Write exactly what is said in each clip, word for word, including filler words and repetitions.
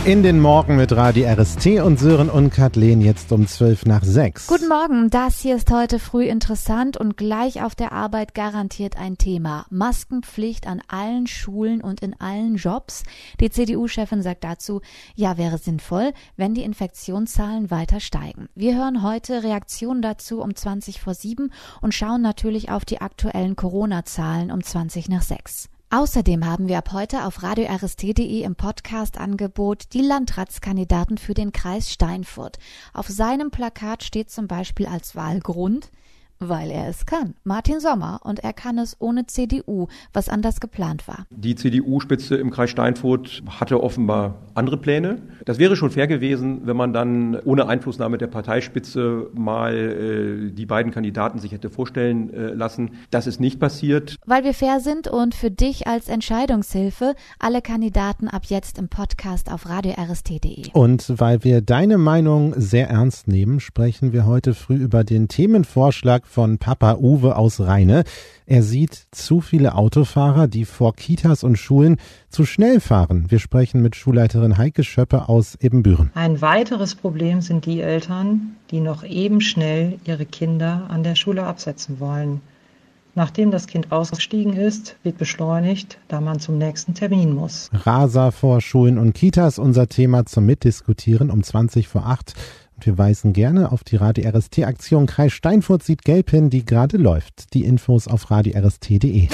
In den Morgen mit Radio R S T und Sören und Kathleen jetzt um zwölf nach sechs. Guten Morgen, das hier ist heute früh interessant und gleich auf der Arbeit garantiert ein Thema. Maskenpflicht an allen Schulen und in allen Jobs. Die C D U-Chefin sagt dazu, ja, wäre sinnvoll, wenn die Infektionszahlen weiter steigen. Wir hören heute Reaktionen dazu um zwanzig vor sieben und schauen natürlich auf die aktuellen Corona-Zahlen um zwanzig nach sechs. Außerdem haben wir ab heute auf radio r s t punkt d e im Podcast-Angebot die Landratskandidaten für den Kreis Steinfurt. Auf seinem Plakat steht zum Beispiel als Wahlgrund, weil er es kann. Martin Sommer, und er kann es ohne C D U, was anders geplant war. Die C D U-Spitze im Kreis Steinfurt hatte offenbar andere Pläne. Das wäre schon fair gewesen, wenn man dann ohne Einflussnahme der Parteispitze mal äh, die beiden Kandidaten sich hätte vorstellen äh, lassen. Das ist nicht passiert. Weil wir fair sind und für dich als Entscheidungshilfe alle Kandidaten ab jetzt im Podcast auf radio r s t punkt d e. Und weil wir deine Meinung sehr ernst nehmen, sprechen wir heute früh über den Themenvorschlag von Papa Uwe aus Rheine. Er sieht zu viele Autofahrer, die vor Kitas und Schulen zu schnell fahren. Wir sprechen mit Schulleiterin Heike Schöppe aus Ebenbüren. Ein weiteres Problem sind die Eltern, die noch eben schnell ihre Kinder an der Schule absetzen wollen. Nachdem das Kind ausgestiegen ist, wird beschleunigt, da man zum nächsten Termin muss. Raser vor Schulen und Kitas, unser Thema zum Mitdiskutieren um zwanzig vor acht. Und wir weisen gerne auf die Radio R S T-Aktion Kreis Steinfurt sieht gelb hin, die gerade läuft. Die Infos auf radio r s t punkt d e.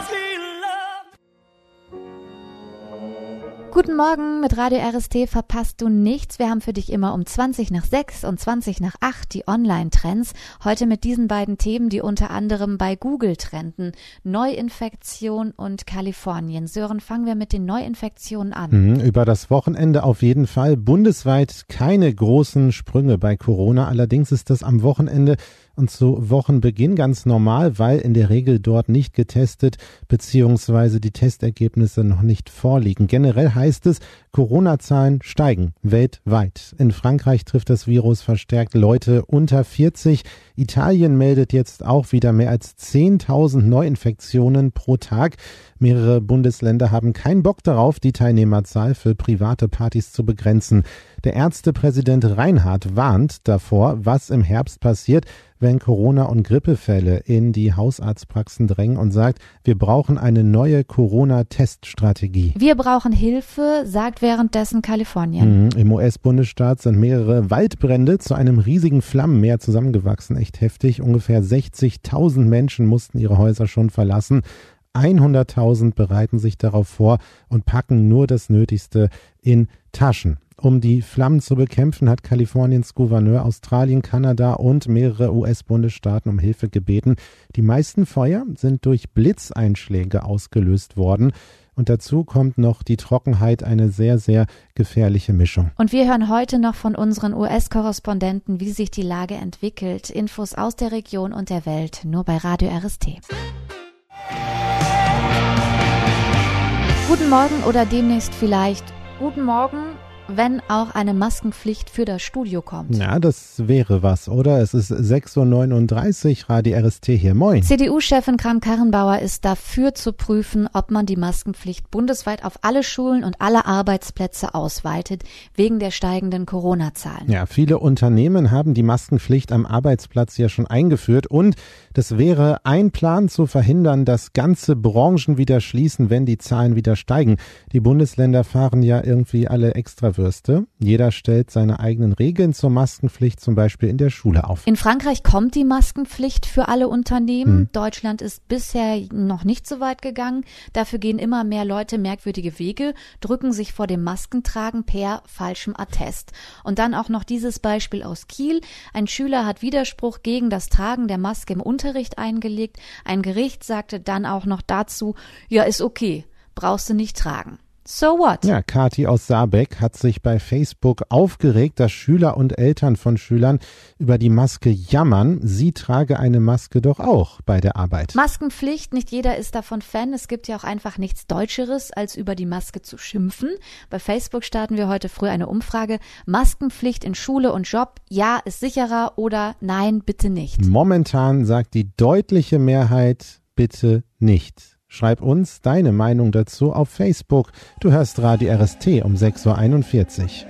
Guten Morgen, mit Radio R S T verpasst du nichts. Wir haben für dich immer um zwanzig nach sechs und zwanzig nach acht die Online-Trends. Heute mit diesen beiden Themen, die unter anderem bei Google trenden. Neuinfektion und Kalifornien. Sören, fangen wir mit den Neuinfektionen an. Mhm, über das Wochenende auf jeden Fall. Bundesweit keine großen Sprünge bei Corona. Allerdings ist das am Wochenende und zu Wochenbeginn ganz normal, weil in der Regel dort nicht getestet bzw. die Testergebnisse noch nicht vorliegen. Generell heißt es, Corona-Zahlen steigen weltweit. In Frankreich trifft das Virus verstärkt Leute unter vierzig. Italien meldet jetzt auch wieder mehr als zehntausend Neuinfektionen pro Tag. Mehrere Bundesländer haben keinen Bock darauf, die Teilnehmerzahl für private Partys zu begrenzen. Der Ärztepräsident Reinhardt warnt davor, was im Herbst passiert, wenn Corona- und Grippefälle in die Hausarztpraxen drängen und sagt, wir brauchen eine neue Corona-Teststrategie. Wir brauchen Hilfe, sagt währenddessen Kalifornien. Mhm, im U S-Bundesstaat sind mehrere Waldbrände zu einem riesigen Flammenmeer zusammengewachsen. Echt heftig. Ungefähr sechzigtausend Menschen mussten ihre Häuser schon verlassen. hunderttausend bereiten sich darauf vor und packen nur das Nötigste in Taschen. Um die Flammen zu bekämpfen, hat Kaliforniens Gouverneur Australien, Kanada und mehrere U S-Bundesstaaten um Hilfe gebeten. Die meisten Feuer sind durch Blitzeinschläge ausgelöst worden. Und dazu kommt noch die Trockenheit, eine sehr, sehr gefährliche Mischung. Und wir hören heute noch von unseren U S-Korrespondenten, wie sich die Lage entwickelt. Infos aus der Region und der Welt, nur bei Radio R S T. Guten Morgen oder demnächst vielleicht guten Morgen, wenn auch eine Maskenpflicht für das Studio kommt. Ja, das wäre was, oder? Es ist sechs Uhr neununddreißig, Radio R S T hier. Moin. C D U-Chefin Kramp-Karrenbauer ist dafür zu prüfen, ob man die Maskenpflicht bundesweit auf alle Schulen und alle Arbeitsplätze ausweitet, wegen der steigenden Corona-Zahlen. Ja, viele Unternehmen haben die Maskenpflicht am Arbeitsplatz ja schon eingeführt und das wäre ein Plan zu verhindern, dass ganze Branchen wieder schließen, wenn die Zahlen wieder steigen. Die Bundesländer fahren ja irgendwie alle extra Würste. Jeder stellt seine eigenen Regeln zur Maskenpflicht, zum Beispiel in der Schule auf. In Frankreich kommt die Maskenpflicht für alle Unternehmen. Hm. Deutschland ist bisher noch nicht so weit gegangen. Dafür gehen immer mehr Leute merkwürdige Wege, drücken sich vor dem Maskentragen per falschem Attest. Und dann auch noch dieses Beispiel aus Kiel. Ein Schüler hat Widerspruch gegen das Tragen der Maske im Unterricht eingelegt. Ein Gericht sagte dann auch noch dazu, ja, ist okay, brauchst du nicht tragen. So what? Ja, Kathi aus Saarbeck hat sich bei Facebook aufgeregt, dass Schüler und Eltern von Schülern über die Maske jammern. Sie trage eine Maske doch auch bei der Arbeit. Maskenpflicht, nicht jeder ist davon Fan. Es gibt ja auch einfach nichts Deutscheres, als über die Maske zu schimpfen. Bei Facebook starten wir heute früh eine Umfrage. Maskenpflicht in Schule und Job, ja, ist sicherer oder nein, bitte nicht. Momentan sagt die deutliche Mehrheit bitte nicht. Schreib uns deine Meinung dazu auf Facebook. Du hörst Radio R S T um sechs Uhr einundvierzig.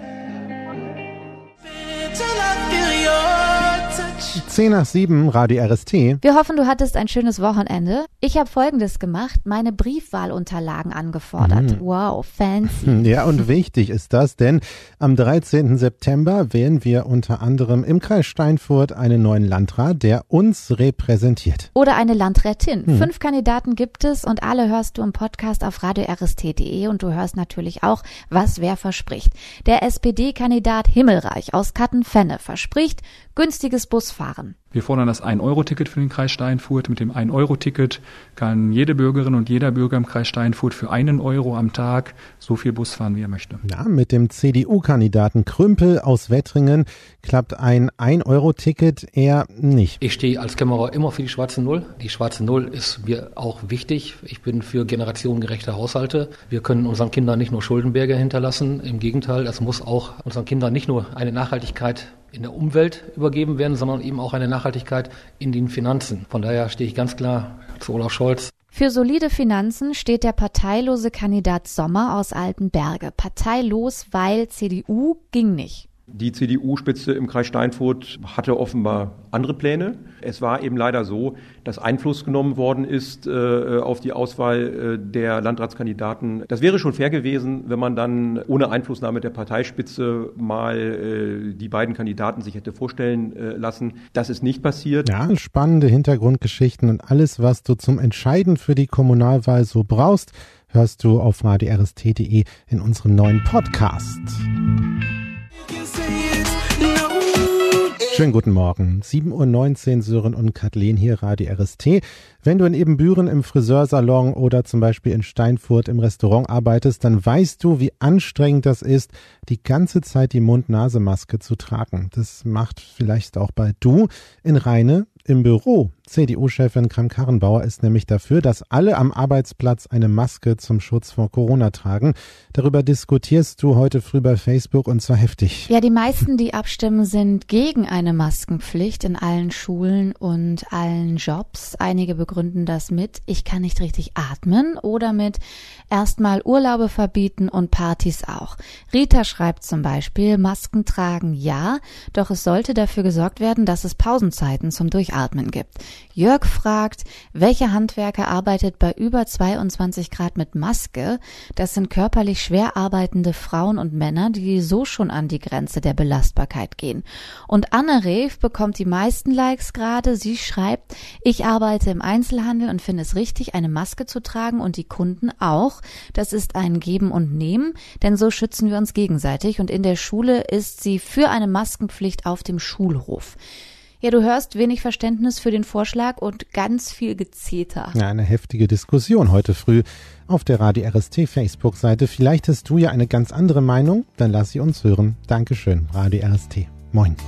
zehn nach sieben, Radio R S T. Wir hoffen, du hattest ein schönes Wochenende. Ich habe Folgendes gemacht, meine Briefwahlunterlagen angefordert. Mhm. Wow, fancy. Ja, und wichtig ist das, denn am dreizehnten September wählen wir unter anderem im Kreis Steinfurt einen neuen Landrat, der uns repräsentiert. Oder eine Landrätin. Mhm. Fünf Kandidaten gibt es und alle hörst du im Podcast auf radio r s t punkt d e und du hörst natürlich auch, was wer verspricht. Der S P D-Kandidat Himmelreich aus Kattenfenne verspricht günstiges Busfahren. Wir fordern das ein Euro Ticket für den Kreis Steinfurt. Mit dem ein Euro Ticket kann jede Bürgerin und jeder Bürger im Kreis Steinfurt für einen Euro am Tag so viel Bus fahren, wie er möchte. Ja, mit dem C D U-Kandidaten Krümpel aus Wettringen klappt ein ein Euro Ticket eher nicht. Ich stehe als Kämmerer immer für die schwarze Null. Die schwarze Null ist mir auch wichtig. Ich bin für generationengerechte Haushalte. Wir können unseren Kindern nicht nur Schuldenberge hinterlassen. Im Gegenteil, es muss auch unseren Kindern nicht nur eine Nachhaltigkeit in der Umwelt übergeben werden, sondern eben auch eine Nachhaltigkeit in den Finanzen. Von daher stehe ich ganz klar zu Olaf Scholz. Für solide Finanzen steht der parteilose Kandidat Sommer aus Altenberge. Parteilos, weil C D U ging nicht. Die C D U-Spitze im Kreis Steinfurt hatte offenbar andere Pläne. Es war eben leider so, dass Einfluss genommen worden ist äh, auf die Auswahl äh, der Landratskandidaten. Das wäre schon fair gewesen, wenn man dann ohne Einflussnahme der Parteispitze mal äh, die beiden Kandidaten sich hätte vorstellen äh, lassen. Das ist nicht passiert. Ja, spannende Hintergrundgeschichten und alles, was du zum Entscheiden für die Kommunalwahl so brauchst, hörst du auf radio r s t punkt d e in unserem neuen Podcast. Schönen guten Morgen, sieben Uhr neunzehn, Sören und Kathleen hier, Radio R S T. Wenn du in Ebenbüren im Friseursalon oder zum Beispiel in Steinfurt im Restaurant arbeitest, dann weißt du, wie anstrengend das ist, die ganze Zeit die Mund-Nase-Maske zu tragen. Das macht vielleicht auch bald du in Rheine im Büro. C D U-Chefin Kramp-Karrenbauer ist nämlich dafür, dass alle am Arbeitsplatz eine Maske zum Schutz vor Corona tragen. Darüber diskutierst du heute früh bei Facebook und zwar heftig. Ja, die meisten, die abstimmen, sind gegen eine Maskenpflicht in allen Schulen und allen Jobs. Einige begründen das mit, ich kann nicht richtig atmen oder mit erstmal Urlaube verbieten und Partys auch. Rita schreibt zum Beispiel, Masken tragen ja, doch es sollte dafür gesorgt werden, dass es Pausenzeiten zum Durchatmen gibt. Jörg fragt, welcher Handwerker arbeitet bei über zweiundzwanzig Grad mit Maske? Das sind körperlich schwer arbeitende Frauen und Männer, die so schon an die Grenze der Belastbarkeit gehen. Und Anne Reef bekommt die meisten Likes gerade. Sie schreibt, ich arbeite im Einzelhandel und finde es richtig, eine Maske zu tragen und die Kunden auch. Das ist ein Geben und Nehmen, denn so schützen wir uns gegenseitig und in der Schule ist sie für eine Maskenpflicht auf dem Schulhof. Ja, du hörst wenig Verständnis für den Vorschlag und ganz viel Gezeter. Ja, eine heftige Diskussion heute früh auf der Radio R S T Facebook-Seite. Vielleicht hast du ja eine ganz andere Meinung, dann lass sie uns hören. Dankeschön, Radio R S T. Moin.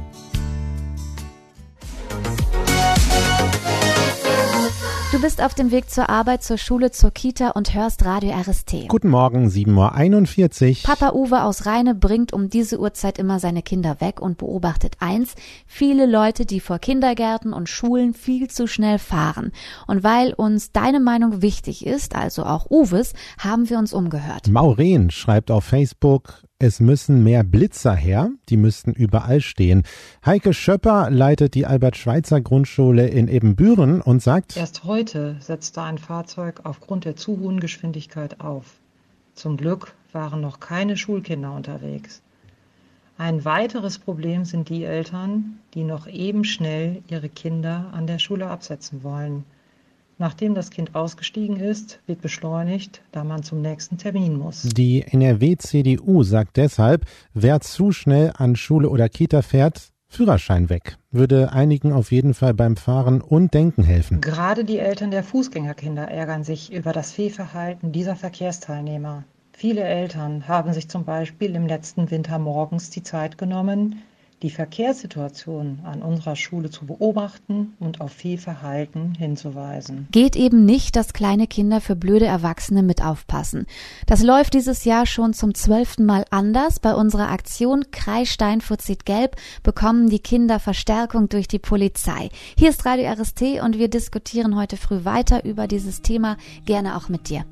Du bist auf dem Weg zur Arbeit, zur Schule, zur Kita und hörst Radio R S T. Guten Morgen, sieben Uhr einundvierzig. Papa Uwe aus Rheine bringt um diese Uhrzeit immer seine Kinder weg und beobachtet eins, viele Leute, die vor Kindergärten und Schulen viel zu schnell fahren. Und weil uns deine Meinung wichtig ist, also auch Uwes, haben wir uns umgehört. Maureen schreibt auf Facebook, es müssen mehr Blitzer her, die müssten überall stehen. Heike Schöpper leitet die Albert-Schweitzer-Grundschule in Ebenbüren und sagt, erst heute setzte ein Fahrzeug aufgrund der zu hohen Geschwindigkeit auf. Zum Glück waren noch keine Schulkinder unterwegs. Ein weiteres Problem sind die Eltern, die noch eben schnell ihre Kinder an der Schule absetzen wollen. Nachdem das Kind ausgestiegen ist, wird beschleunigt, da man zum nächsten Termin muss. Die N R W-C D U sagt deshalb, wer zu schnell an Schule oder Kita fährt, Führerschein weg. Würde einigen auf jeden Fall beim Fahren und Denken helfen. Gerade die Eltern der Fußgängerkinder ärgern sich über das Fehlverhalten dieser Verkehrsteilnehmer. Viele Eltern haben sich zum Beispiel im letzten Winter morgens die Zeit genommen, die Verkehrssituation an unserer Schule zu beobachten und auf Fehlverhalten hinzuweisen. Geht eben nicht, dass kleine Kinder für blöde Erwachsene mit aufpassen. Das läuft dieses Jahr schon zum zwölften Mal anders. Bei unserer Aktion Kreis Steinfurt sieht gelb bekommen die Kinder Verstärkung durch die Polizei. Hier ist Radio R S T und wir diskutieren heute früh weiter über dieses Thema, gerne auch mit dir.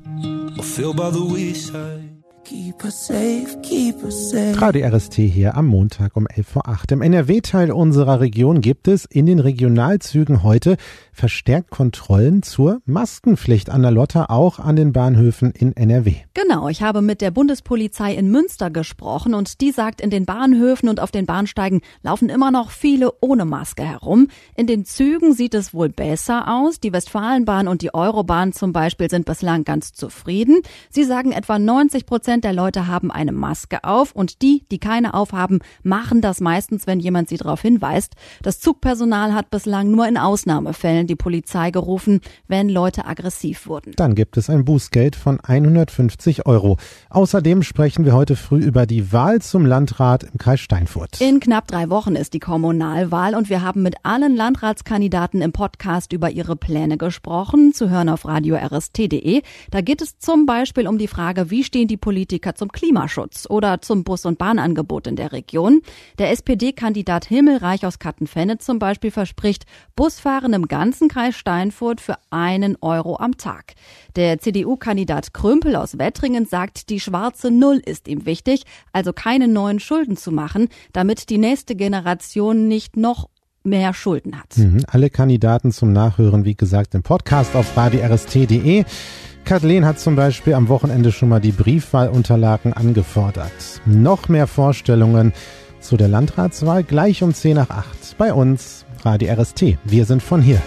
Keep us safe, keep us safe. Radio R S T hier am Montag um elf vor acht. Im N R W-Teil unserer Region gibt es in den Regionalzügen heute verstärkt Kontrollen zur Maskenpflicht. Anna Lotter, auch an den Bahnhöfen in N R W. Genau, ich habe mit der Bundespolizei in Münster gesprochen und die sagt, in den Bahnhöfen und auf den Bahnsteigen laufen immer noch viele ohne Maske herum. In den Zügen sieht es wohl besser aus. Die Westfalenbahn und die Eurobahn zum Beispiel sind bislang ganz zufrieden. Sie sagen, etwa neunzig Prozent der Leute haben eine Maske auf und die, die keine aufhaben, machen das meistens, wenn jemand sie darauf hinweist. Das Zugpersonal hat bislang nur in Ausnahmefällen die Polizei gerufen, wenn Leute aggressiv wurden. Dann gibt es ein Bußgeld von hundertfünfzig Euro. Außerdem sprechen wir heute früh über die Wahl zum Landrat im Kreis Steinfurt. In knapp drei Wochen ist die Kommunalwahl und wir haben mit allen Landratskandidaten im Podcast über ihre Pläne gesprochen, zu hören auf radio r s t punkt d e. Da geht es zum Beispiel um die Frage, wie stehen die Politiker zum Klimaschutz oder zum Bus- und Bahnangebot in der Region. Der S P D-Kandidat Himmelreich aus Kattenfenne zum Beispiel verspricht, Busfahren im ganzen Kreis Steinfurt für einen Euro am Tag. Der C D U-Kandidat Krümpel aus Wettringen sagt, die schwarze Null ist ihm wichtig, also keine neuen Schulden zu machen, damit die nächste Generation nicht noch mehr Schulden hat. Mhm, alle Kandidaten zum Nachhören, wie gesagt, im Podcast auf radio r s t punkt d e. Kathleen hat zum Beispiel am Wochenende schon mal die Briefwahlunterlagen angefordert. Noch mehr Vorstellungen zu der Landratswahl gleich um zehn nach acht. Bei uns Radio R S T. Wir sind von hier.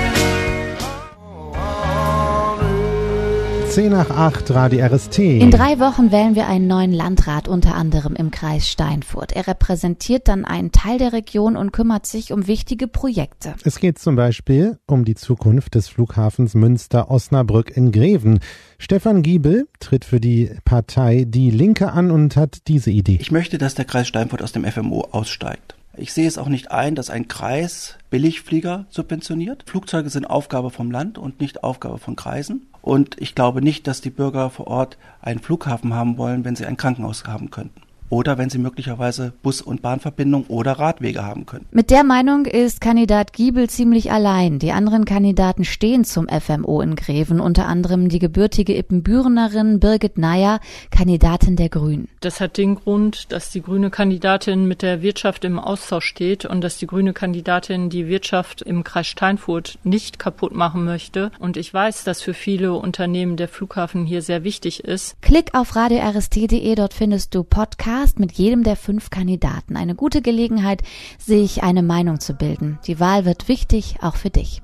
zehn nach acht, Radio R S T. In drei Wochen wählen wir einen neuen Landrat, unter anderem im Kreis Steinfurt. Er repräsentiert dann einen Teil der Region und kümmert sich um wichtige Projekte. Es geht zum Beispiel um die Zukunft des Flughafens Münster-Osnabrück in Greven. Stefan Giebel tritt für die Partei Die Linke an und hat diese Idee. Ich möchte, dass der Kreis Steinfurt aus dem F M O aussteigt. Ich sehe es auch nicht ein, dass ein Kreis Billigflieger subventioniert. Flugzeuge sind Aufgabe vom Land und nicht Aufgabe von Kreisen. Und ich glaube nicht, dass die Bürger vor Ort einen Flughafen haben wollen, wenn sie ein Krankenhaus haben könnten. Oder wenn sie möglicherweise Bus- und Bahnverbindung oder Radwege haben können. Mit der Meinung ist Kandidat Giebel ziemlich allein. Die anderen Kandidaten stehen zum F M O in Greven, unter anderem die gebürtige Ippenbürenerin Birgit Neier, Kandidatin der Grünen. Das hat den Grund, dass die grüne Kandidatin mit der Wirtschaft im Austausch steht und dass die grüne Kandidatin die Wirtschaft im Kreis Steinfurt nicht kaputt machen möchte. Und ich weiß, dass für viele Unternehmen der Flughafen hier sehr wichtig ist. Klick auf radio r s t punkt d e, dort findest du Podcasts mit jedem der fünf Kandidaten. Eine gute Gelegenheit, sich eine Meinung zu bilden. Die Wahl wird wichtig, auch für dich.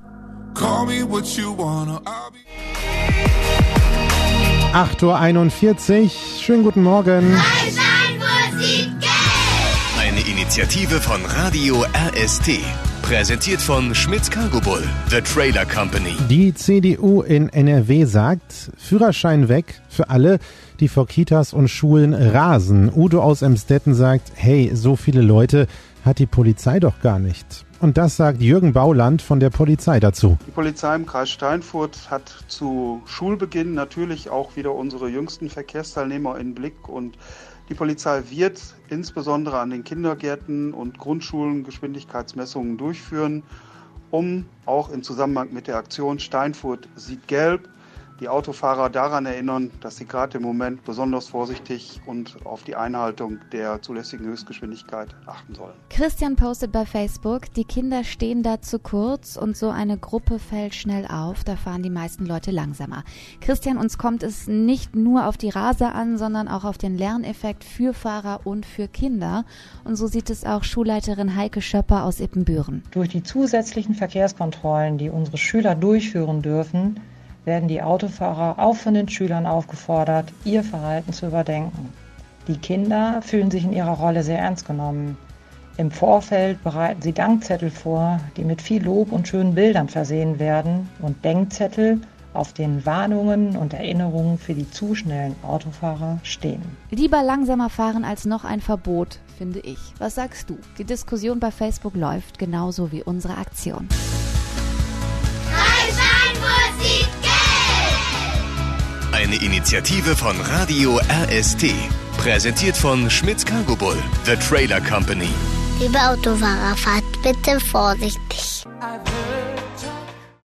acht Uhr einundvierzig, schönen guten Morgen. Eine Initiative von Radio R S T. Präsentiert von Schmitz Cargo Bull, The Trailer Company. Die C D U in N R W sagt, Führerschein weg für alle, die vor Kitas und Schulen rasen. Udo aus Emstetten sagt, hey, so viele Leute hat die Polizei doch gar nicht. Und das sagt Jürgen Bauland von der Polizei dazu. Die Polizei im Kreis Steinfurt hat zu Schulbeginn natürlich auch wieder unsere jüngsten Verkehrsteilnehmer im Blick und die Polizei wird insbesondere an den Kindergärten und Grundschulen Geschwindigkeitsmessungen durchführen, um auch im Zusammenhang mit der Aktion Steinfurt sieht gelb die Autofahrer daran erinnern, dass sie gerade im Moment besonders vorsichtig und auf die Einhaltung der zulässigen Höchstgeschwindigkeit achten sollen. Christian postet bei Facebook, die Kinder stehen da zu kurz und so eine Gruppe fällt schnell auf, da fahren die meisten Leute langsamer. Christian, uns kommt es nicht nur auf die Raser an, sondern auch auf den Lerneffekt für Fahrer und für Kinder. Und so sieht es auch Schulleiterin Heike Schöpper aus Ippenbüren. Durch die zusätzlichen Verkehrskontrollen, die unsere Schüler durchführen dürfen, werden die Autofahrer auch von den Schülern aufgefordert, ihr Verhalten zu überdenken. Die Kinder fühlen sich in ihrer Rolle sehr ernst genommen. Im Vorfeld bereiten sie Dankzettel vor, die mit viel Lob und schönen Bildern versehen werden und Denkzettel, auf den Warnungen und Erinnerungen für die zu schnellen Autofahrer stehen. Lieber langsamer fahren als noch ein Verbot, finde ich. Was sagst du? Die Diskussion bei Facebook läuft genauso wie unsere Aktion. Kreissteinfurt sieht gelb! Eine Initiative von Radio R S T. Präsentiert von Schmitz Cargo Bull, The Trailer Company. Liebe Autofahrer, fahrt bitte vorsichtig.